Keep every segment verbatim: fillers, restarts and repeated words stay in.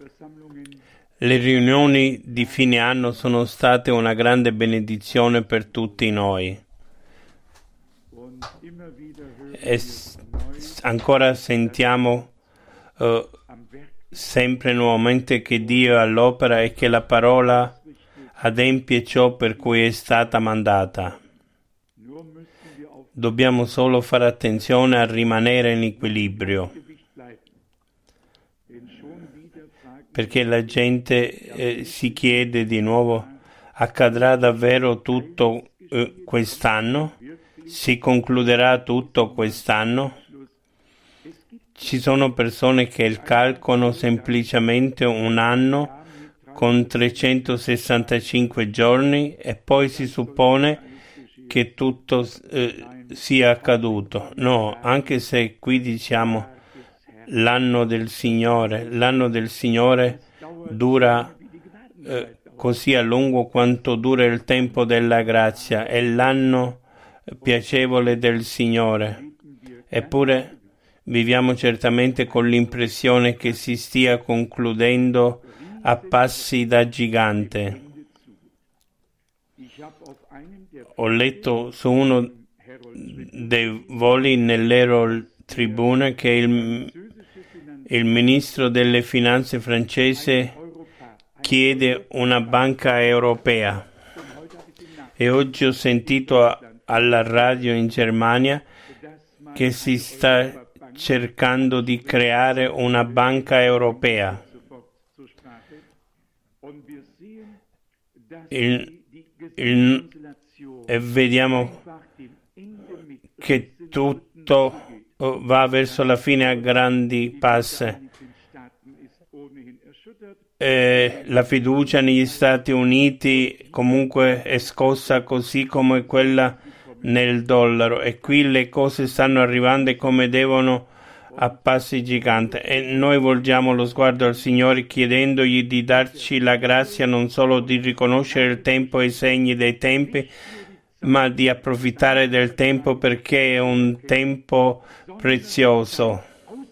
Le riunioni di fine anno sono state una grande benedizione per tutti noi. E s- ancora sentiamo uh, sempre nuovamente che Dio è all'opera e che la parola adempie ciò per cui è stata mandata. Dobbiamo solo fare attenzione a rimanere in equilibrio, perché la gente eh, si chiede di nuovo: accadrà davvero tutto eh, quest'anno? Si concluderà tutto quest'anno? Ci sono persone che calcolano semplicemente un anno con trecentosessantacinque giorni e poi si suppone che tutto eh, sia accaduto. No, anche se qui diciamo l'anno del Signore, l'anno del Signore dura eh, così a lungo quanto dura il tempo della grazia, è l'anno piacevole del Signore. Eppure viviamo certamente con l'impressione che si stia concludendo a passi da gigante. Ho letto su uno dei voli nell'Herald Tribune che il, il ministro delle finanze francese chiede una banca europea, e oggi ho sentito a, alla radio in Germania che si sta cercando di creare una banca europea. Il, il, e vediamo che tutto va verso la fine a grandi passi. Eh, la fiducia negli Stati Uniti comunque è scossa, così come quella nel dollaro, e qui le cose stanno arrivando come devono a passi giganti, e noi volgiamo lo sguardo al Signore chiedendogli di darci la grazia non solo di riconoscere il tempo e i segni dei tempi, ma di approfittare del tempo, perché è un tempo prezioso,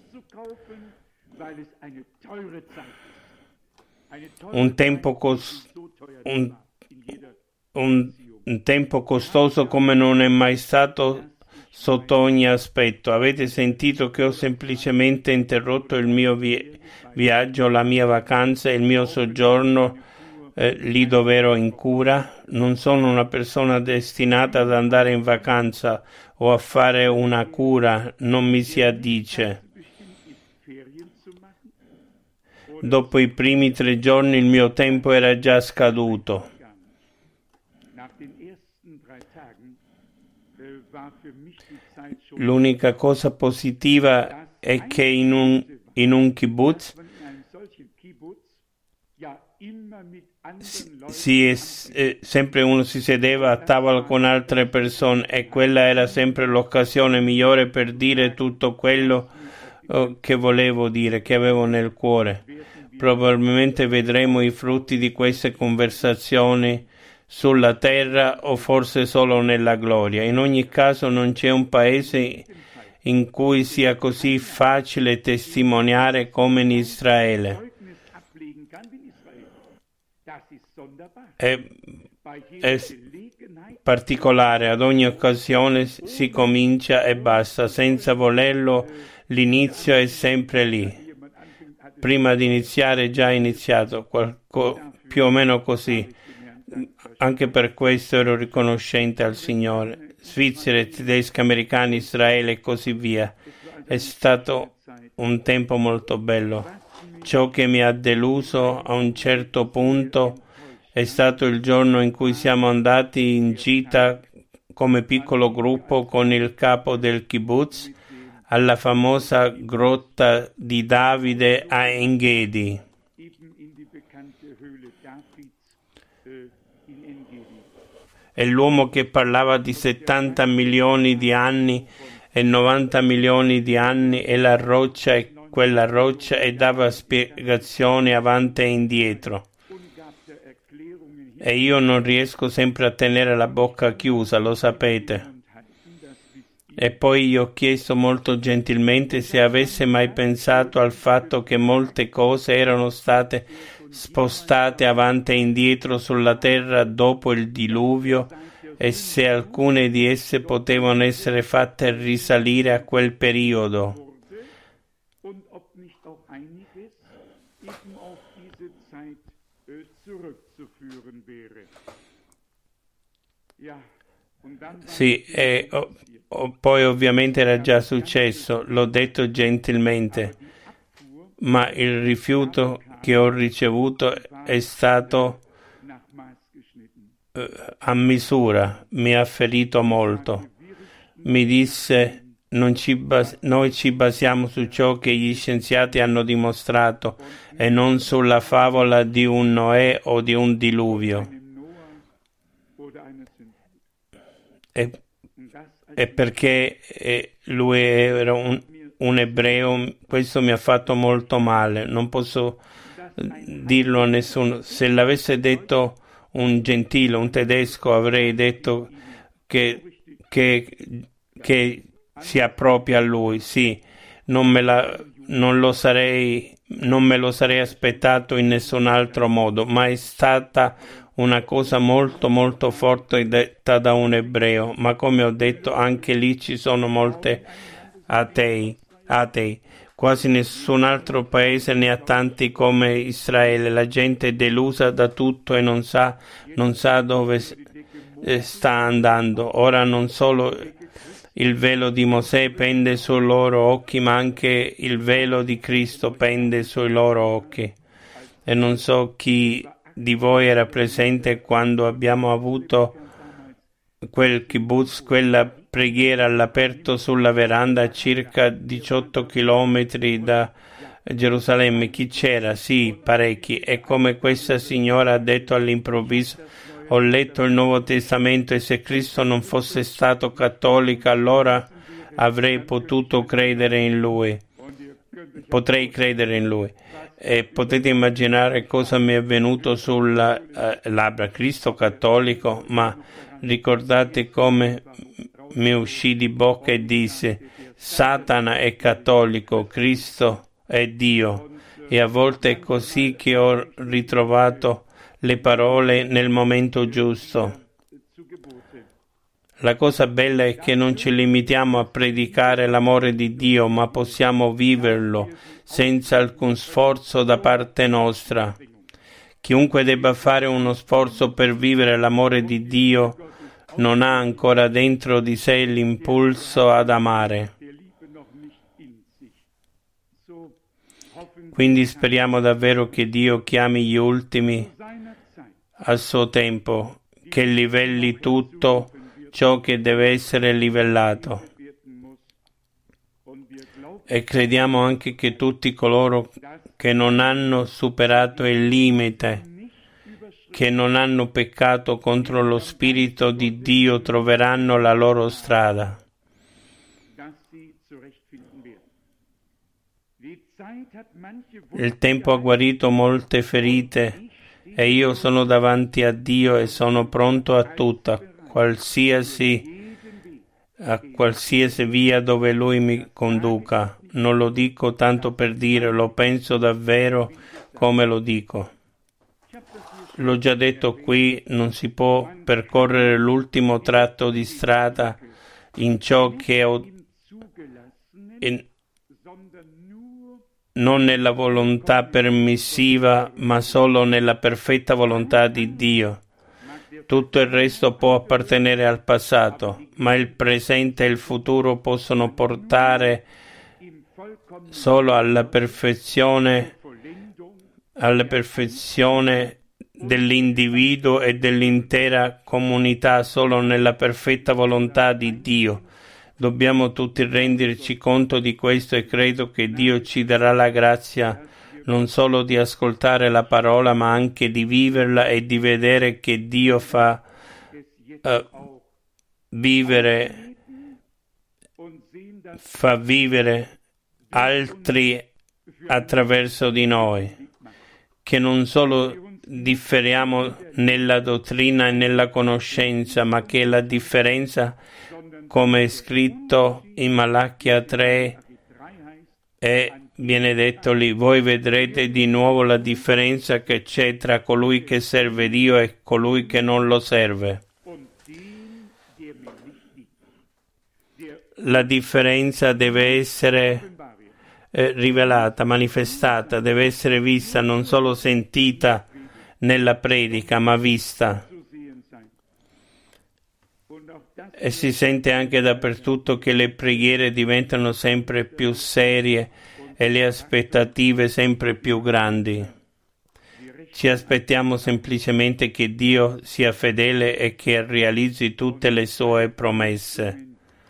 un tempo cos- un, un, un tempo costoso come non è mai stato sotto ogni aspetto. Avete sentito che ho semplicemente interrotto il mio vi- viaggio, la mia vacanza, il mio soggiorno eh, lì dove ero in cura. Non sono una persona destinata ad andare in vacanza o a fare una cura, non mi si addice. Dopo i primi tre giorni il mio tempo era già scaduto. L'unica cosa positiva è che in un, in un kibbutz si è, eh, sempre uno si sedeva a tavola con altre persone, e quella era sempre l'occasione migliore per dire tutto quello oh, che volevo dire, che avevo nel cuore. Probabilmente vedremo i frutti di queste conversazioni sulla terra, o forse solo nella gloria. In ogni caso non c'è un paese in cui sia così facile testimoniare come in Israele. È, è particolare, ad ogni occasione si comincia e basta, senza volerlo. L'inizio è sempre lì. Prima di iniziare è già iniziato, qualco, più o meno così. Anche per questo ero riconoscente al Signore. Svizzera, tedeschi, americani, Israele e così via. È stato un tempo molto bello. Ciò che mi ha deluso a un certo punto è stato il giorno in cui siamo andati in gita come piccolo gruppo con il capo del kibbutz alla famosa grotta di Davide a Engedi. È l'uomo che parlava di settanta milioni di anni e novanta milioni di anni, e la roccia è quella roccia, e dava spiegazioni avanti e indietro. E io non riesco sempre a tenere la bocca chiusa, lo sapete. E poi gli ho chiesto molto gentilmente se avesse mai pensato al fatto che molte cose erano state spostate avanti e indietro sulla terra dopo il diluvio e se alcune di esse potevano essere fatte risalire a quel periodo. Sì, e oh, oh, poi ovviamente era già successo, l'ho detto gentilmente, ma il rifiuto che ho ricevuto è stato eh, a misura, mi ha ferito molto. Mi disse, non ci bas- noi ci basiamo su ciò che gli scienziati hanno dimostrato e non sulla favola di un Noè o di un diluvio. E, e perché eh, lui era un, un ebreo, questo mi ha fatto molto male, non posso dirlo a nessuno. Se l'avesse detto un gentile, un tedesco, avrei detto che, che, che si appropria a lui, sì, non me, la, non, lo sarei, non me lo sarei aspettato in nessun altro modo, ma è stata una cosa molto molto forte detta da un ebreo, ma come ho detto anche lì ci sono molte atei, atei. Quasi nessun altro paese ne ha tanti come Israele. La gente è delusa da tutto e non sa, non sa dove sta andando. Ora non solo il velo di Mosè pende sui loro occhi, ma anche il velo di Cristo pende sui loro occhi. E non so chi di voi era presente quando abbiamo avuto quel kibbutz, quella preghiera all'aperto sulla veranda a circa diciotto chilometri da Gerusalemme. Chi c'era? Sì, parecchi. E come questa signora ha detto all'improvviso, ho letto il Nuovo Testamento e se Cristo non fosse stato cattolico allora avrei potuto credere in Lui. Potrei credere in Lui. E potete immaginare cosa mi è venuto sulla uh, labbra. Cristo cattolico, ma ricordate come mi uscì di bocca e disse Satana è cattolico, Cristo è Dio. E a volte è così che ho ritrovato le parole nel momento giusto. La cosa bella è che non ci limitiamo a predicare l'amore di Dio, ma possiamo viverlo senza alcun sforzo da parte nostra. Chiunque debba fare uno sforzo per vivere l'amore di Dio non ha ancora dentro di sé l'impulso ad amare. Quindi speriamo davvero che Dio chiami gli ultimi al suo tempo, che livelli tutto ciò che deve essere livellato. E crediamo anche che tutti coloro che non hanno superato il limite, che non hanno peccato contro lo Spirito di Dio, troveranno la loro strada. Il tempo ha guarito molte ferite e io sono davanti a Dio e sono pronto a tutta, qualsiasi, a qualsiasi via dove Lui mi conduca. Non lo dico tanto per dire, lo penso davvero come lo dico. L'ho già detto qui, non si può percorrere l'ultimo tratto di strada in ciò che ho, in, non nella volontà permissiva, ma solo nella perfetta volontà di Dio. Tutto il resto può appartenere al passato, ma il presente e il futuro possono portare solo alla perfezione, alla perfezione dell'individuo e dell'intera comunità, solo nella perfetta volontà di Dio. Dobbiamo tutti renderci conto di questo e credo che Dio ci darà la grazia non solo di ascoltare la parola, ma anche di viverla e di vedere che Dio fa uh, vivere, fa vivere altri attraverso di noi, che non solo differiamo nella dottrina e nella conoscenza, ma che la differenza come è scritto in Malachia tre, e viene detto lì: voi vedrete di nuovo la differenza che c'è tra colui che serve Dio e colui che non lo serve. La differenza deve essere eh, rivelata, manifestata, deve essere vista, non solo sentita nella predica, ma vista. E si sente anche dappertutto che le preghiere diventano sempre più serie e le aspettative sempre più grandi. Ci aspettiamo semplicemente che Dio sia fedele e che realizzi tutte le sue promesse.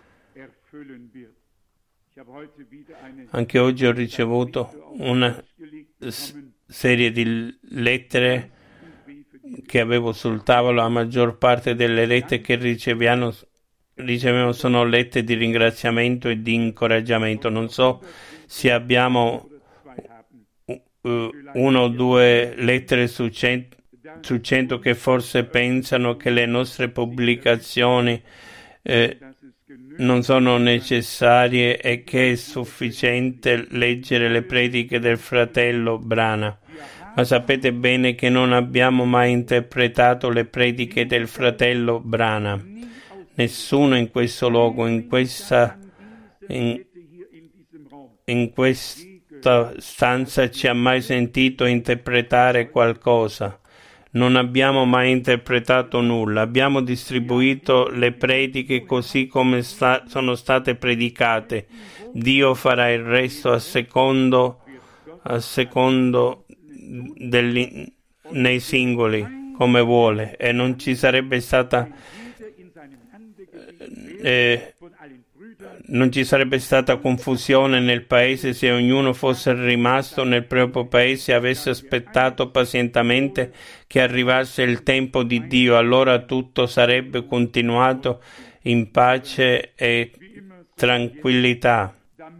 Anche oggi ho ricevuto una s- serie di lettere che avevo sul tavolo. La maggior parte delle lettere che riceviamo, riceviamo sono lettere di ringraziamento e di incoraggiamento. Non so se abbiamo uh, uno o due lettere su cento, su cento che forse pensano che le nostre pubblicazioni eh, non sono necessarie e che è sufficiente leggere le prediche del fratello Brana. Ma sapete bene che non abbiamo mai interpretato le prediche del fratello Brana. Nessuno in questo luogo, in questa, in, in questa stanza ci ha mai sentito interpretare qualcosa. Non abbiamo mai interpretato nulla. Abbiamo distribuito le prediche così come sta, sono state predicate. Dio farà il resto a secondo, a secondo degli, nei singoli, come vuole. E non ci sarebbe stata eh, non ci sarebbe stata confusione nel paese se ognuno fosse rimasto nel proprio paese e avesse aspettato pazientemente che arrivasse il tempo di Dio. Allora tutto sarebbe continuato in pace e tranquillità.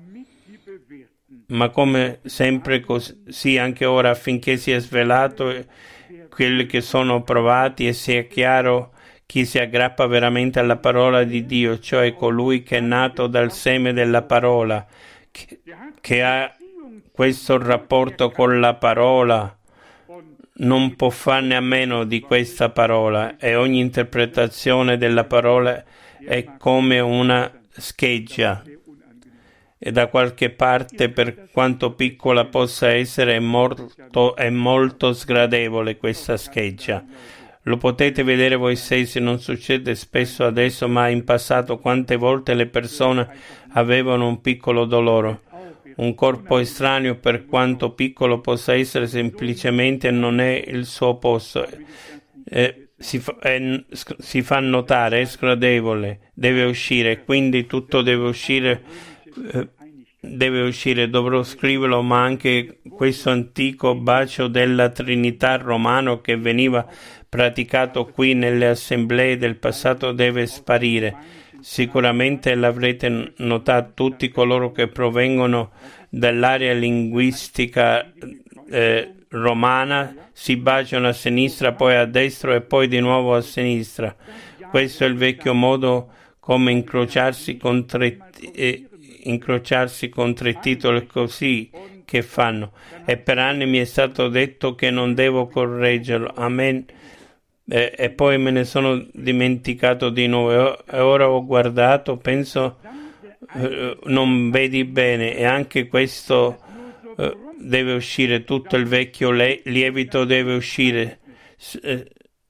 Ma come sempre così anche ora, affinché sia svelato quelli che sono provati e sia chiaro chi si aggrappa veramente alla parola di Dio, cioè colui che è nato dal seme della parola, che, che ha questo rapporto con la parola, non può farne a meno di questa parola, e ogni interpretazione della parola è come una scheggia. E da qualche parte, per quanto piccola possa essere, è molto, è molto sgradevole questa scheggia. Lo potete vedere voi stessi, non succede spesso adesso, ma in passato quante volte le persone avevano un piccolo dolore. Un corpo estraneo, per quanto piccolo possa essere, semplicemente non è il suo posto. Eh, si, fa, è, si fa notare, è sgradevole, deve uscire, quindi tutto deve uscire. Eh, deve uscire, dovrò scriverlo, ma anche questo antico bacio della Trinità romano che veniva praticato qui nelle assemblee del passato deve sparire. Sicuramente l'avrete notato, tutti coloro che provengono dall'area linguistica eh, romana si baciano a sinistra, poi a destra e poi di nuovo a sinistra. Questo è il vecchio modo come incrociarsi con tre, eh, incrociarsi con tre titoli, così che fanno. E per anni mi è stato detto che non devo correggerlo. Amen. E, e poi me ne sono dimenticato di nuovo e ora ho guardato, penso eh, non vedi bene, e anche questo eh, deve uscire, tutto il vecchio le- lievito deve uscire, eh,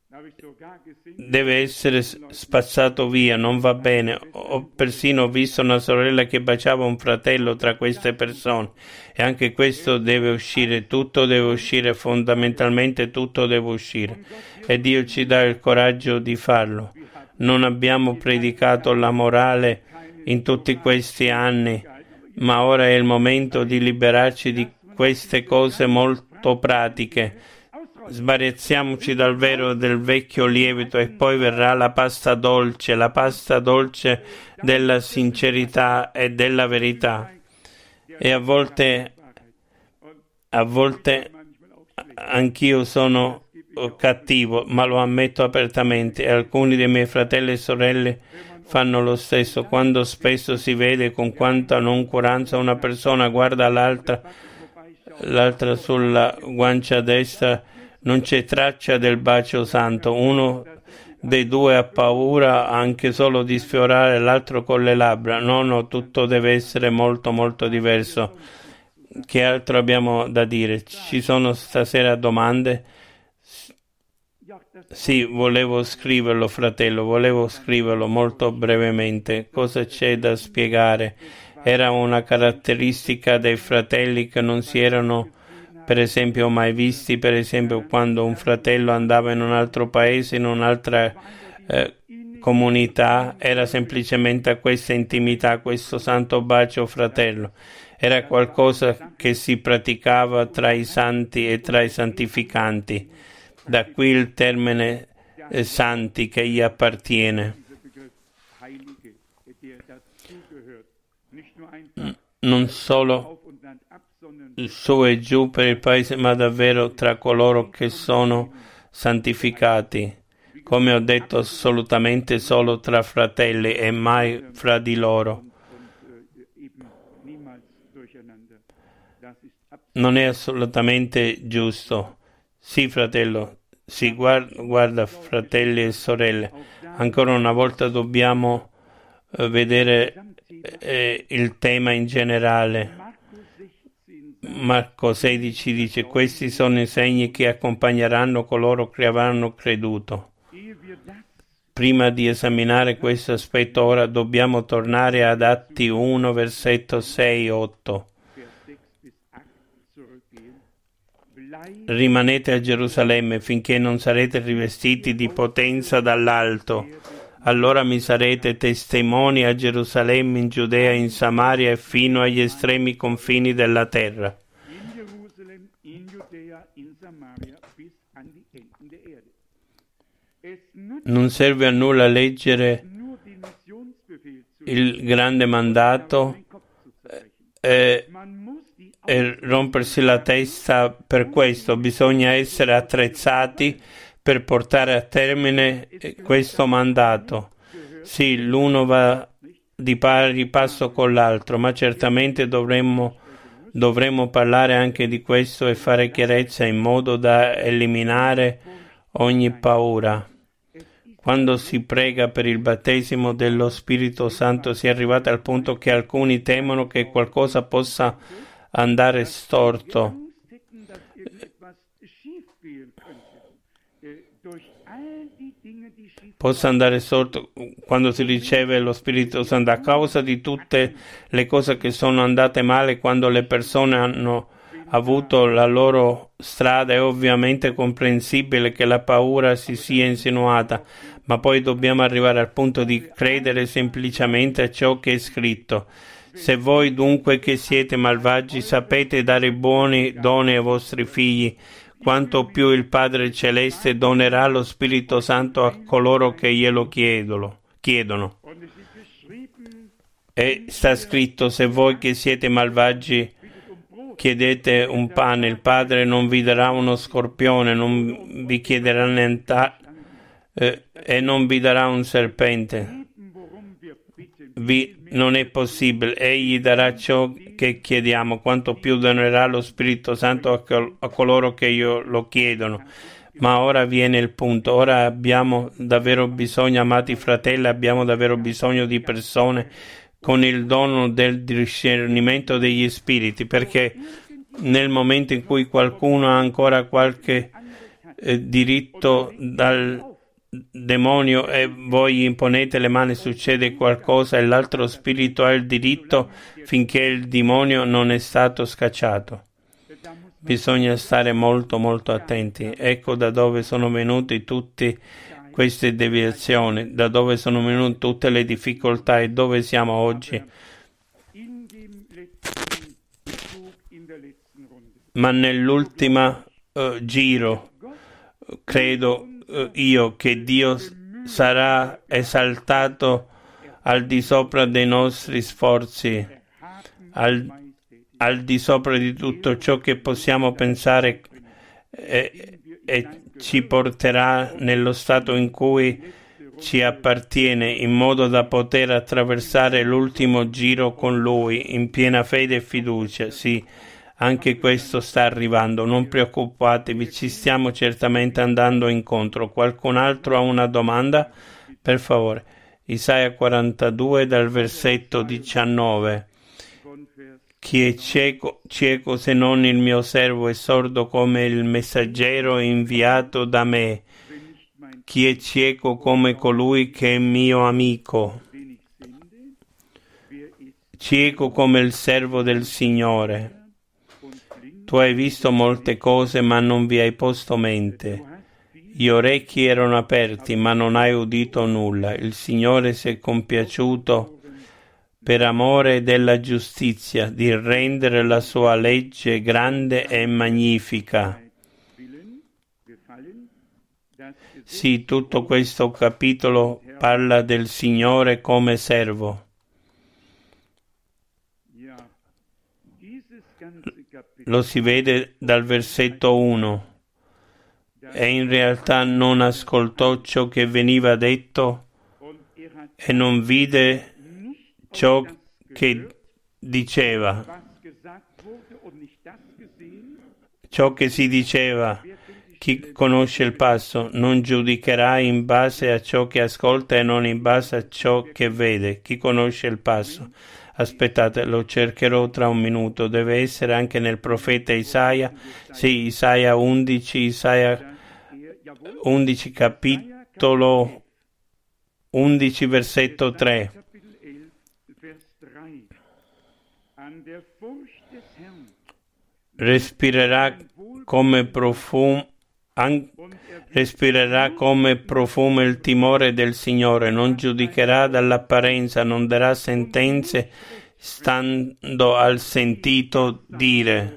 deve essere spazzato via, non va bene. Ho persino visto una sorella che baciava un fratello tra queste persone, e anche questo deve uscire, tutto deve uscire, fondamentalmente tutto deve uscire, e Dio ci dà il coraggio di farlo. Non abbiamo predicato la morale in tutti questi anni, ma ora è il momento di liberarci di queste cose molto pratiche. Sbarezziamoci dal vero del vecchio lievito e poi verrà la pasta dolce, la pasta dolce della sincerità e della verità. E a volte, a volte anch'io sono cattivo, ma lo ammetto apertamente, e alcuni dei miei fratelli e sorelle fanno lo stesso. Quando spesso si vede con quanta noncuranza una persona guarda l'altra, l'altra sulla guancia destra, non c'è traccia del bacio santo. Uno dei due ha paura anche solo di sfiorare l'altro con le labbra. No, no, tutto deve essere molto molto diverso. Che altro abbiamo da dire? Ci sono stasera domande? Sì, volevo scriverlo, fratello, volevo scriverlo molto brevemente. Cosa c'è da spiegare? Era una caratteristica dei fratelli che non si erano, per esempio, mai visti. Per esempio, quando un fratello andava in un altro paese, in un'altra eh, comunità, era semplicemente a questa intimità, questo santo bacio fratello. Era qualcosa che si praticava tra i santi e tra i santificanti. Da qui il termine eh, santi che gli appartiene. Non solo su e giù per il paese, ma davvero tra coloro che sono santificati. Come ho detto, assolutamente solo tra fratelli e mai fra di loro. Non è assolutamente giusto. Sì, fratello, sì, guarda, guarda, fratelli e sorelle, ancora una volta dobbiamo eh, vedere eh, il tema in generale. Marco sedici dice: questi sono i segni che accompagneranno coloro che avranno creduto. Prima di esaminare questo aspetto, ora dobbiamo tornare ad Atti uno, versetto sei otto. Rimanete a Gerusalemme finché non sarete rivestiti di potenza dall'alto. Allora mi sarete testimoni a Gerusalemme, in Giudea, in Samaria e fino agli estremi confini della terra. Non serve a nulla leggere il grande mandato eh, e rompersi la testa per questo. Bisogna essere attrezzati per portare a termine questo mandato. Sì, l'uno va di pari passo con l'altro, ma certamente dovremmo, dovremmo parlare anche di questo e fare chiarezza in modo da eliminare ogni paura. Quando si prega per il battesimo dello Spirito Santo si è arrivati al punto che alcuni temono che qualcosa possa andare storto. Possa andare storto quando si riceve lo Spirito Santo a causa di tutte le cose che sono andate male quando le persone hanno avuto la loro strada. È ovviamente comprensibile che la paura si sia insinuata, ma poi dobbiamo arrivare al punto di credere semplicemente a ciò che è scritto. Se voi dunque che siete malvagi sapete dare buoni doni ai vostri figli, quanto più il Padre Celeste donerà lo Spirito Santo a coloro che glielo chiedono. chiedono. E sta scritto: se voi che siete malvagi chiedete un pane, il Padre non vi darà uno scorpione, non vi chiederà niente eh, e non vi darà un serpente. Vi, non è possibile. Egli darà ciò che chiediamo, quanto più donerà lo Spirito Santo a, col- a coloro che io lo chiedono. Ma ora viene il punto. Ora abbiamo davvero bisogno, amati fratelli, abbiamo davvero bisogno di persone con il dono del discernimento degli spiriti, perché nel momento in cui qualcuno ha ancora qualche eh, diritto dal demonio e voi gli imponete le mani, succede qualcosa e l'altro spirito ha il diritto finché il demonio non è stato scacciato. Bisogna stare molto molto attenti. Ecco da dove sono venute tutte queste deviazioni, da dove sono venute tutte le difficoltà e dove siamo oggi. Ma nell'ultimo uh, giro credo uh, io che Dio sarà esaltato al di sopra dei nostri sforzi, al, al di sopra di tutto ciò che possiamo pensare e, e ci porterà nello stato in cui ci appartiene in modo da poter attraversare l'ultimo giro con Lui in piena fede e fiducia. Sì, anche questo sta arrivando, non preoccupatevi, ci stiamo certamente andando incontro. Qualcun altro ha una domanda? Per favore. Isaia quarantadue dal versetto diciannove. Chi è cieco, cieco se non il mio servo e sordo come il messaggero inviato da me? Chi è cieco come colui che è mio amico? Cieco come il servo del Signore. Tu hai visto molte cose, ma non vi hai posto mente. Gli orecchi erano aperti, ma non hai udito nulla. Il Signore si è compiaciuto per amore della giustizia, di rendere la sua legge grande e magnifica. Sì, tutto questo capitolo parla del Signore come servo. Lo si vede dal versetto uno. E in realtà non ascoltò ciò che veniva detto e non vide ciò che diceva. Ciò che si diceva. Chi conosce il passo non giudicherà in base a ciò che ascolta e non in base a ciò che vede. Chi conosce il passo. Aspettate, lo cercherò tra un minuto. Deve essere anche nel profeta Isaia. Sì, Isaia undici, Isaia undici capitolo undici versetto tre. Respirerà come profumo an- respirerà come profumo il timore del Signore, non giudicherà dall'apparenza, non darà sentenze stando al sentito dire.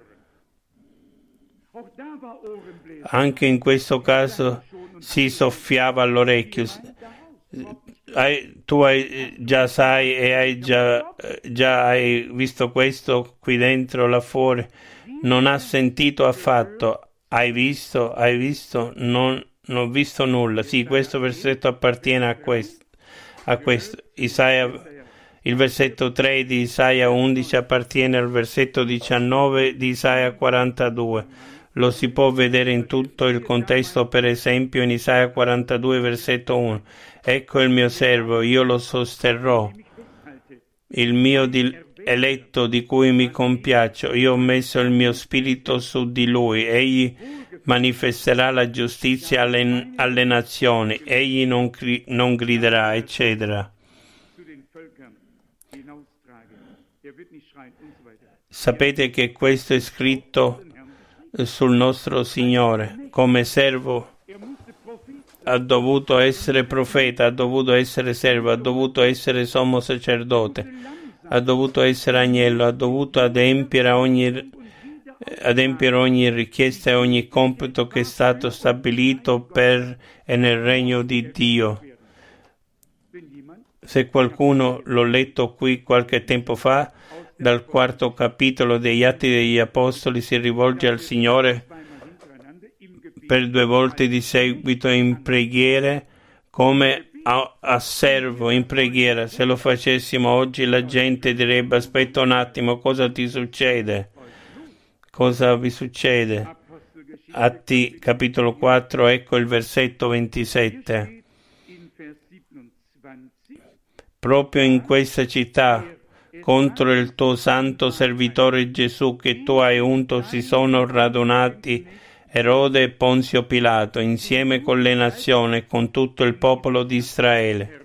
Anche in questo caso si soffiava all'orecchio. Hai, tu hai, già sai e hai già, già hai visto questo qui dentro, là fuori. Non ha sentito affatto. Hai visto? Hai visto? Non, non ho visto nulla. Sì, questo versetto appartiene a questo. A questo. Isaia, il versetto tre di Isaia undici appartiene al versetto diciannove di Isaia quarantadue. Lo si può vedere in tutto il contesto, per esempio in Isaia quarantadue versetto uno. Ecco il mio servo, io lo sosterrò, il mio di- eletto di cui mi compiaccio, io ho messo il mio spirito su di lui, egli manifesterà la giustizia alle, alle nazioni, egli non, cri- non griderà, eccetera. Sapete che questo è scritto sul nostro Signore. Come servo ha dovuto essere profeta, ha dovuto essere servo, ha dovuto essere sommo sacerdote, ha dovuto essere agnello, ha dovuto adempiere ogni, adempiere ogni richiesta e ogni compito che è stato stabilito per e nel regno di Dio. Se qualcuno, l'ho letto qui qualche tempo fa, dal quarto capitolo degli Atti degli Apostoli, si rivolge al Signore per due volte di seguito in preghiere, come a, a servo in preghiera. Se lo facessimo oggi la gente direbbe: aspetta un attimo, cosa ti succede? Cosa vi succede? Atti capitolo quattro, ecco il versetto ventisette. Proprio in questa città, contro il tuo santo servitore Gesù che tu hai unto, si sono radunati Erode e Ponzio Pilato, insieme con le nazioni e con tutto il popolo di Israele.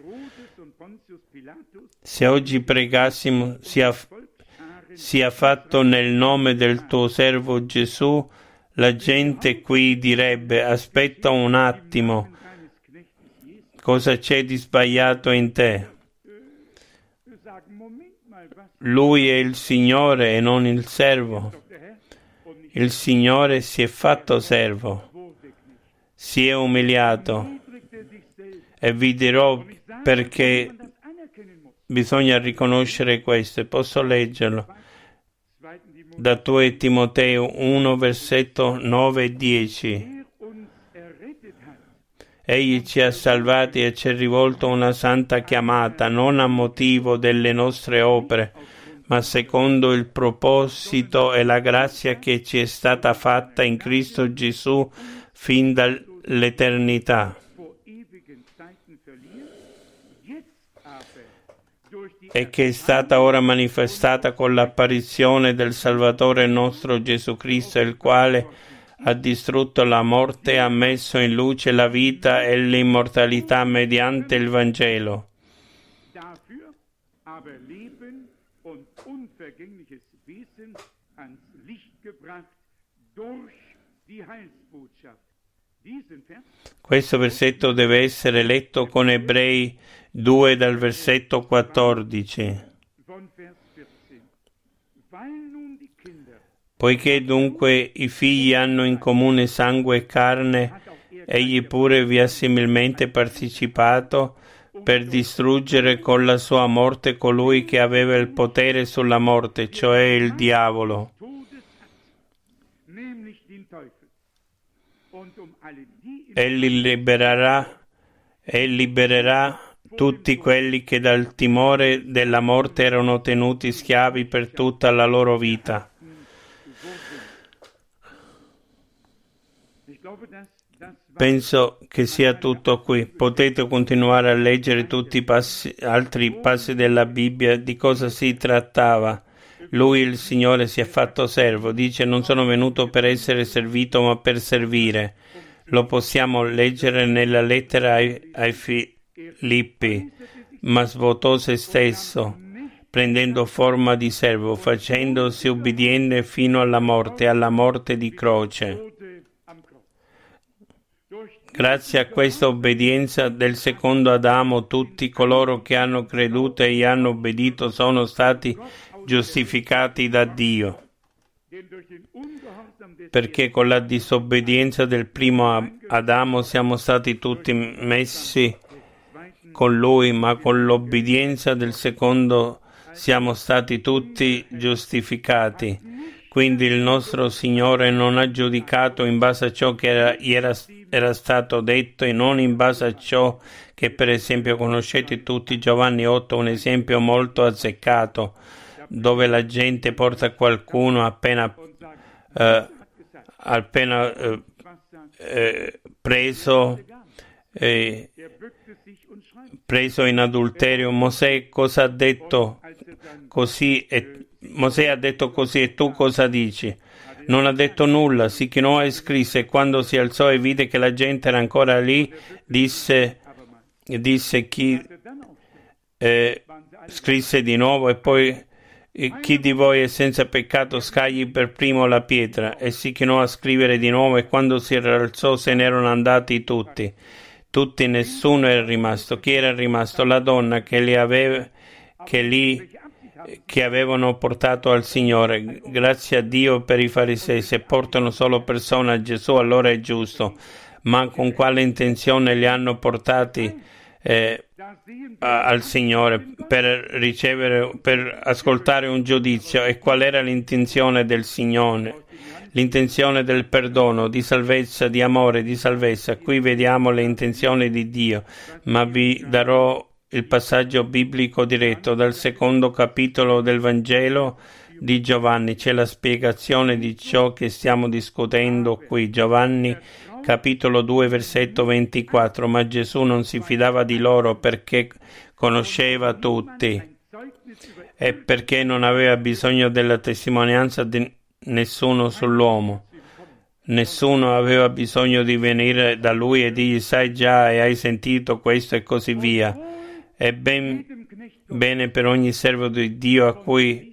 Se oggi pregassimo, sia, sia fatto nel nome del tuo servo Gesù, la gente qui direbbe: aspetta un attimo, cosa c'è di sbagliato in te? Lui è il Signore e non il servo. Il Signore si è fatto servo, si è umiliato, e vi dirò perché bisogna riconoscere questo. Posso leggerlo da due Timoteo uno versetto nove e dieci. Egli ci ha salvati e ci ha rivolto una santa chiamata, non a motivo delle nostre opere, ma secondo il proposito e la grazia che ci è stata fatta in Cristo Gesù fin dall'eternità, e che è stata ora manifestata con l'apparizione del Salvatore nostro Gesù Cristo, il quale ha distrutto la morte e ha messo in luce la vita e l'immortalità mediante il Vangelo. Questo versetto deve essere letto con Ebrei due dal versetto quattordici. Poiché dunque i figli hanno in comune sangue e carne, egli pure vi ha similmente partecipato per distruggere con la sua morte colui che aveva il potere sulla morte, cioè il diavolo. Egli libererà e libererà tutti quelli che dal timore della morte erano tenuti schiavi per tutta la loro vita. Penso che sia tutto qui. Potete continuare a leggere tutti i passi, altri passi della Bibbia. Di cosa si trattava? Lui, il Signore, si è fatto servo. Dice: non sono venuto per essere servito, ma per servire. Lo possiamo leggere nella lettera ai, ai Filippi. Ma svuotò se stesso, prendendo forma di servo, facendosi ubbidiente fino alla morte, alla morte di croce. Grazie a questa obbedienza del secondo Adamo, tutti coloro che hanno creduto e gli hanno obbedito sono stati giustificati da Dio. Perché con la disobbedienza del primo Adamo siamo stati tutti messi con lui, ma con l'obbedienza del secondo siamo stati tutti giustificati. Quindi il nostro Signore non ha giudicato in base a ciò che era, era, era stato detto e non in base a ciò che, per esempio, conoscete tutti. Giovanni otto, un esempio molto azzeccato, dove la gente porta qualcuno appena, eh, appena eh, eh, preso, eh, preso in adulterio. Mosè cosa ha detto? Così e Mosè ha detto così, e tu cosa dici? Non ha detto nulla, si chinò e scrisse, e quando si alzò e vide che la gente era ancora lì, disse, disse chi eh, scrisse di nuovo, e poi chi di voi è senza peccato scagli per primo la pietra, e si chinò a scrivere di nuovo, e quando si rialzò se ne erano andati tutti. Tutti, nessuno era rimasto. Chi era rimasto? La donna che li aveva, che lì che avevano portato al Signore. Grazie a Dio per i farisei. Se portano solo persone a Gesù, allora è giusto, ma con quale intenzione li hanno portati eh, a, al Signore? Per ricevere, per ascoltare un giudizio. E qual era l'intenzione del Signore? L'intenzione del perdono, di salvezza, di amore, di salvezza. Qui vediamo le intenzioni di Dio, ma vi darò il passaggio biblico diretto dal secondo capitolo del Vangelo di Giovanni. C'è la spiegazione di ciò che stiamo discutendo qui. Giovanni capitolo due versetto ventiquattro. Ma Gesù non si fidava di loro perché conosceva tutti e perché non aveva bisogno della testimonianza di nessuno sull'uomo. Nessuno aveva bisogno di venire da lui e dirgli: sai già e hai sentito questo e così via. È ben bene per ogni servo di Dio a cui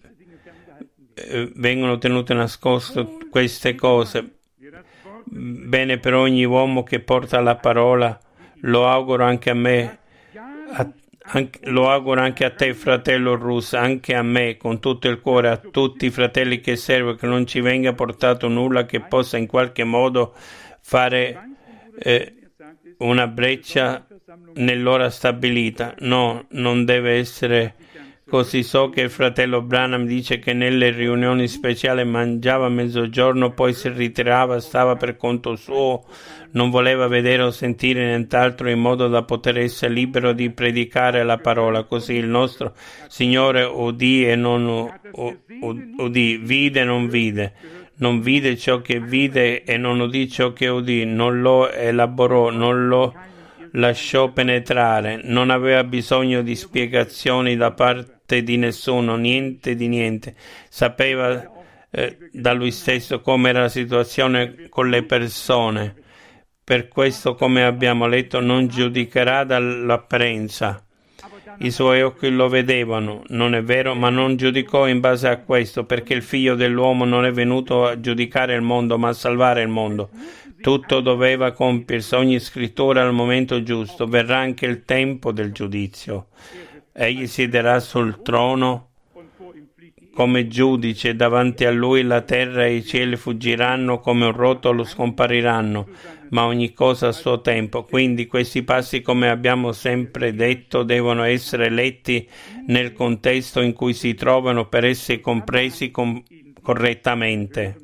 eh, vengono tenute nascoste queste cose. Bene per ogni uomo che porta la parola. Lo auguro anche a me, a, anche, lo auguro anche a te, fratello Russo, anche a me, con tutto il cuore, a tutti i fratelli che servo, che non ci venga portato nulla che possa in qualche modo fare eh, una breccia nell'ora stabilita. No, non deve essere Così so che il fratello Branham dice che nelle riunioni speciali mangiava a mezzogiorno, poi si ritirava, stava per conto suo, non voleva vedere o sentire nient'altro in modo da poter essere libero di predicare la parola. Così il nostro Signore udì e non udì, vide e non vide. Non vide ciò che vide e non udì ciò che udì, non lo elaborò, non lo lasciò penetrare, non aveva bisogno di spiegazioni da parte di nessuno, niente di niente. Sapeva eh, da lui stesso com'era la situazione con le persone. Per questo, come abbiamo letto, non giudicherà dall'apparenza. I suoi occhi lo vedevano, non è vero, ma non giudicò in base a questo, perché il figlio dell'uomo non è venuto a giudicare il mondo, ma a salvare il mondo. Tutto doveva compiersi, ogni scrittura al momento giusto. Verrà anche il tempo del giudizio. Egli siederà sul trono come giudice, davanti a lui la terra e i cieli fuggiranno come un rotolo, scompariranno, ma ogni cosa a suo tempo. Quindi questi passi, come abbiamo sempre detto, devono essere letti nel contesto in cui si trovano per essere compresi com- correttamente.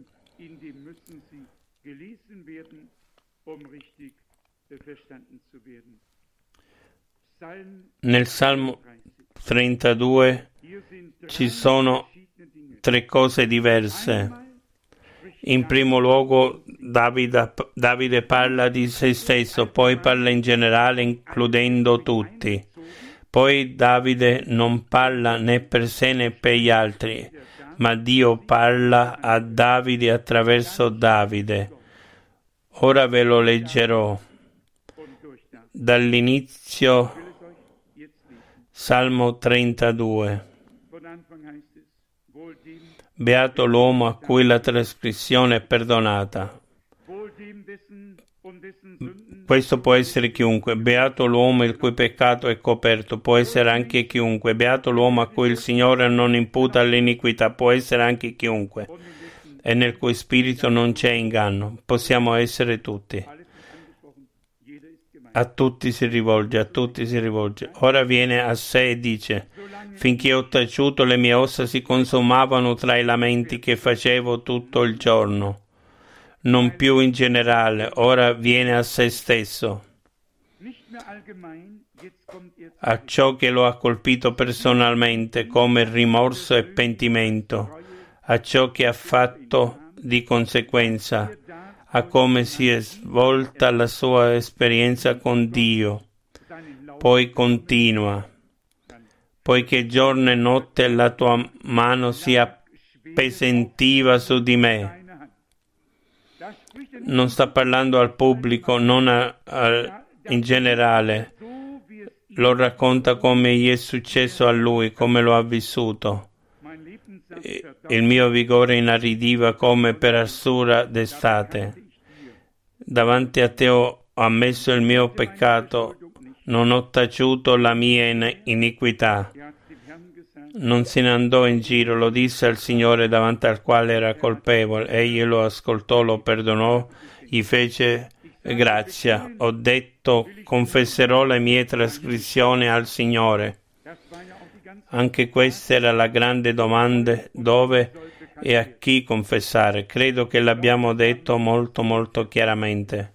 Nel Salmo trentadue ci sono tre cose diverse. In primo luogo Davide, Davide parla di se stesso, poi parla in generale includendo tutti. Poi Davide non parla né per sé né per gli altri, ma Dio parla a Davide attraverso Davide. Ora ve lo leggerò. Dall'inizio, Salmo trentadue. Beato l'uomo a cui la trasgressione è perdonata. Questo può essere chiunque. Beato l'uomo il cui peccato è coperto. Può essere anche chiunque. Beato l'uomo a cui il Signore non imputa l'iniquità. Può essere anche chiunque. E nel cui spirito non c'è inganno. Possiamo essere tutti. A tutti si rivolge, a tutti si rivolge. Ora viene a sé e dice: finché ho taciuto, le mie ossa si consumavano tra i lamenti che facevo tutto il giorno. Non più in generale, ora viene a se stesso. A ciò che lo ha colpito personalmente, come rimorso e pentimento, a ciò che ha fatto di conseguenza, a come si è svolta la sua esperienza con Dio. Poi continua: poiché giorno e notte la tua mano si appesantiva su di me. Non sta parlando al pubblico, non a, a, in generale. Lo racconta come gli è successo a lui, come lo ha vissuto. Il mio vigore inaridiva come per arsura d'estate. Davanti a te ho ammesso il mio peccato, non ho taciuto la mia iniquità. Non se ne andò in giro, lo disse al Signore davanti al quale era colpevole. Egli lo ascoltò, lo perdonò, gli fece grazia. Ho detto: confesserò le mie trasgressioni al Signore. Anche questa era la grande domanda: dove e a chi confessare? Credo che l'abbiamo detto molto molto chiaramente.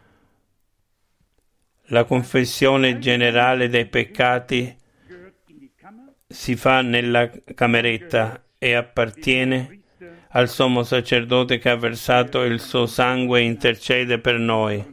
La confessione generale dei peccati si fa nella cameretta e appartiene al sommo sacerdote che ha versato il suo sangue e intercede per noi.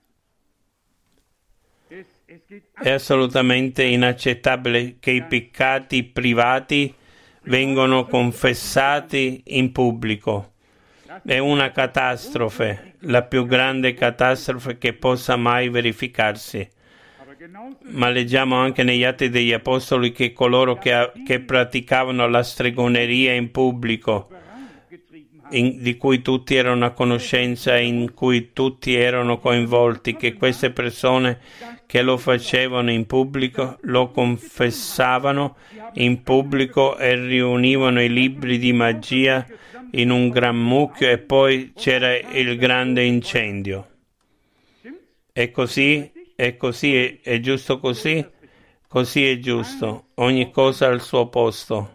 È assolutamente inaccettabile che i peccati privati vengano confessati in pubblico. È una catastrofe, la più grande catastrofe che possa mai verificarsi. Ma leggiamo anche negli Atti degli Apostoli che coloro che, che praticavano la stregoneria in pubblico, in, di cui tutti erano a conoscenza e in cui tutti erano coinvolti, che queste persone che lo facevano in pubblico lo confessavano in pubblico e riunivano i libri di magia in un gran mucchio e poi c'era il grande incendio. È così? È così? È giusto così? Così è giusto, ogni cosa al suo posto.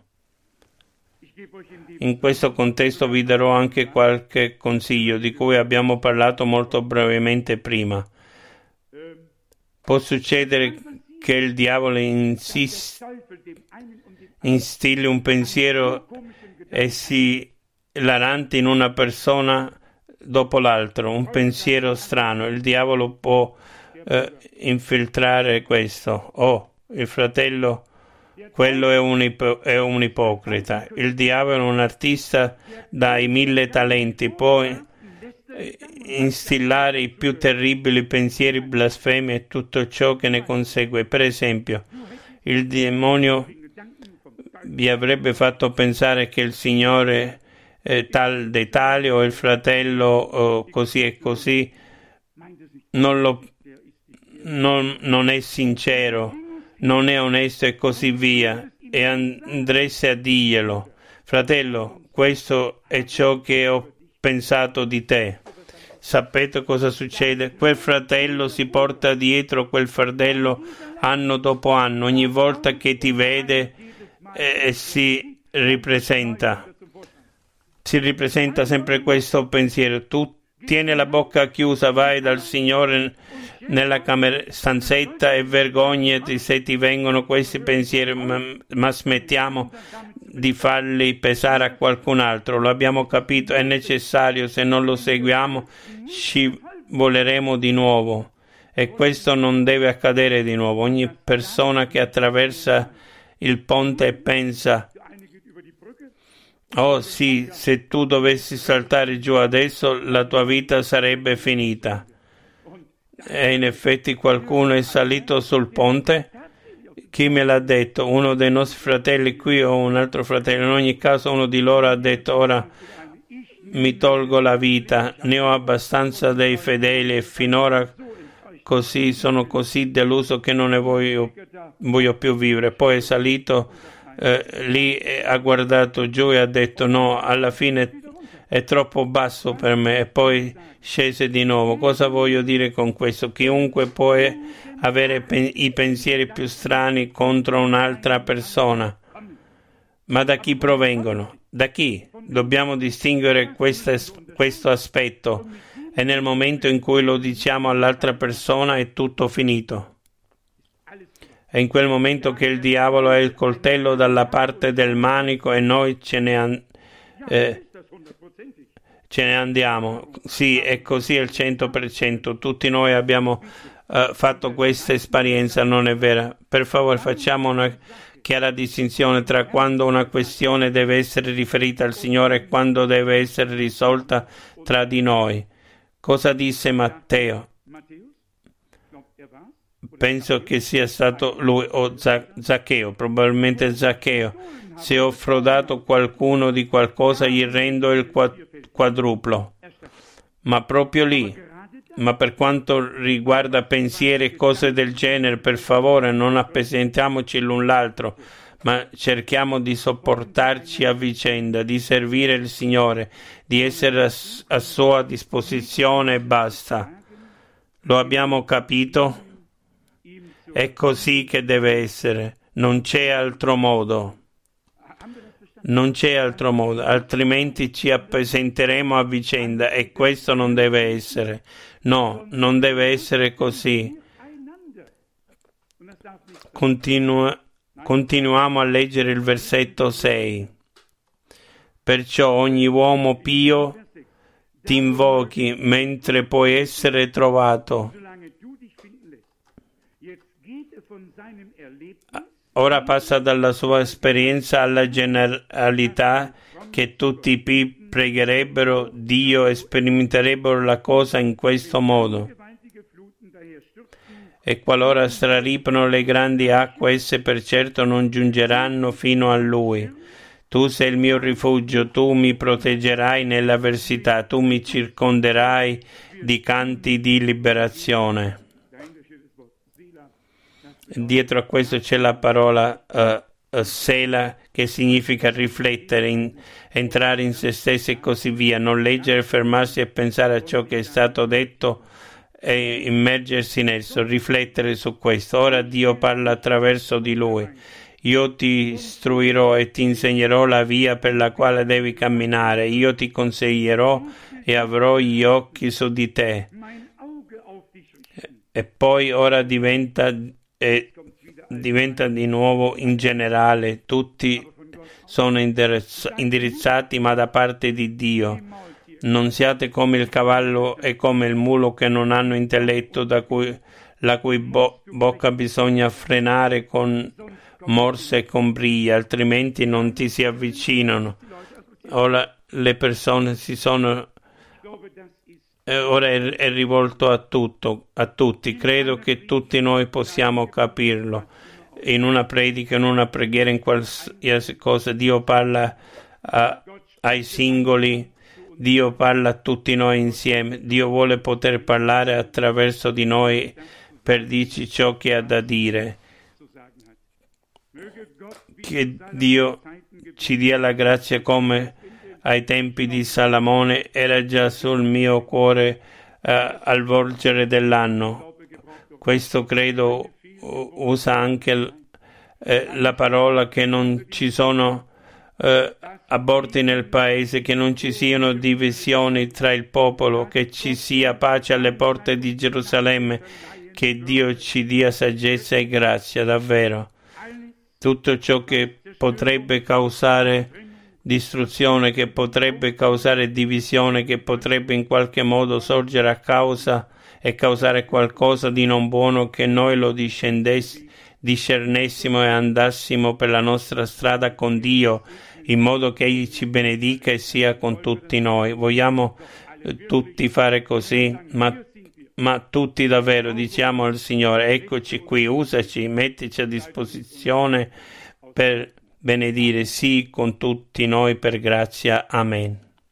In questo contesto vi darò anche qualche consiglio di cui abbiamo parlato molto brevemente prima. Può succedere che il diavolo insist- instilli un pensiero esilarante in una persona dopo l'altro, un pensiero strano. Il diavolo può eh, infiltrare questo. Oh, il fratello, quello è un, ipo- è un ipocrita. Il diavolo è un artista dai mille talenti, può instillare i più terribili pensieri, blasfemi e tutto ciò che ne consegue. Per esempio, il demonio vi avrebbe fatto pensare che il Signore eh, tal dei tali o il fratello oh, così e così non, lo, non, non è sincero, non è onesto e così via, e andreste a dirglielo: fratello, questo è ciò che ho pensato di te. Sapete cosa succede? Quel fratello si porta dietro quel fardello anno dopo anno, ogni volta che ti vede eh, si ripresenta si ripresenta sempre questo pensiero. Tu tieni la bocca chiusa, vai dal Signore nella camera, stanzetta e vergognati se ti vengono questi pensieri, ma, ma smettiamo di farli pesare a qualcun altro. Lo abbiamo capito, è necessario, se non lo seguiamo scivoleremo di nuovo, e questo non deve accadere di nuovo. Ogni persona che attraversa il ponte e pensa: oh sì, se tu dovessi saltare giù adesso la tua vita sarebbe finita. E in effetti qualcuno è salito sul ponte. Chi me l'ha detto? Uno dei nostri fratelli qui o un altro fratello? In ogni caso uno di loro ha detto: ora mi tolgo la vita, ne ho abbastanza dei fedeli e finora così sono così deluso che non ne voglio, voglio più vivere. Poi è salito eh, lì, ha guardato giù e ha detto: no, alla fine è troppo basso per me, e poi scese di nuovo. Cosa voglio dire con questo? Chiunque può avere pen- i pensieri più strani contro un'altra persona, ma da chi provengono? Da chi? Dobbiamo distinguere questa, questo aspetto, e nel momento in cui lo diciamo all'altra persona è tutto finito. È in quel momento che il diavolo ha il coltello dalla parte del manico e noi ce ne, an- eh, ce ne andiamo. Sì, è così al cento per cento. Tutti noi abbiamo uh, fatto questa esperienza, non è vera? Per favore, facciamo una chiara distinzione tra quando una questione deve essere riferita al Signore e quando deve essere risolta tra di noi. Cosa disse Matteo? Penso che sia stato lui o Zaccheo, probabilmente Zaccheo. Se ho frodato qualcuno di qualcosa, gli rendo il quadruplo. Ma proprio lì. Ma per quanto riguarda pensieri e cose del genere, per favore, non appesentiamoci l'un l'altro, ma cerchiamo di sopportarci a vicenda, di servire il Signore, di essere a, a sua disposizione e basta. Lo abbiamo capito? È così che deve essere, non c'è altro modo. Non c'è altro modo, altrimenti ci appesantiremo a vicenda, e questo non deve essere. No, non deve essere così. Continua, continuiamo a leggere il versetto sei. Perciò ogni uomo pio ti invochi mentre puoi essere trovato. Ora passa dalla sua esperienza alla generalità, che tutti i P pregherebbero Dio e sperimenterebbero la cosa in questo modo. E qualora straripano le grandi acque, esse per certo non giungeranno fino a Lui. Tu sei il mio rifugio, tu mi proteggerai nell'avversità, tu mi circonderai di canti di liberazione. Dietro a questo c'è la parola uh, uh, Sela, che significa riflettere, in, entrare in se stessi e così via, non leggere, fermarsi e pensare a ciò che è stato detto e immergersi in esso, riflettere su questo. Ora Dio parla attraverso di lui. Io ti istruirò e ti insegnerò la via per la quale devi camminare. Io ti consiglierò e avrò gli occhi su di te. E poi ora diventa, eh, diventa di nuovo in generale. Tutti sono indirizz- indirizzati ma da parte di Dio. Non siate come il cavallo e come il mulo che non hanno intelletto, da cui, la cui bo- bocca bisogna frenare con morse e con briglie, altrimenti non ti si avvicinano. Ora le persone si sono eh, ora è, è rivolto a tutto, a tutti. Credo che tutti noi possiamo capirlo. In una predica, in una preghiera, in qualsiasi cosa, Dio parla a, ai singoli, Dio parla a tutti noi insieme. Dio vuole poter parlare attraverso di noi per dirci ciò che ha da dire. Che Dio ci dia la grazia come ai tempi di Salomone era già sul mio cuore eh, al volgere dell'anno. Questo credo usa anche eh, la parola che non ci sono eh, aborti nel paese, che non ci siano divisioni tra il popolo, che ci sia pace alle porte di Gerusalemme, che Dio ci dia saggezza e grazia davvero. Tutto ciò che potrebbe causare distruzione, che potrebbe causare divisione, che potrebbe in qualche modo sorgere a causa e causare qualcosa di non buono, che noi lo discernessimo e andassimo per la nostra strada con Dio, in modo che Egli ci benedica e sia con tutti noi. Vogliamo eh, tutti fare così, ma Ma tutti davvero diciamo al Signore: eccoci qui, usaci, mettici a disposizione per benedire, sì, con tutti noi per grazia. Amen.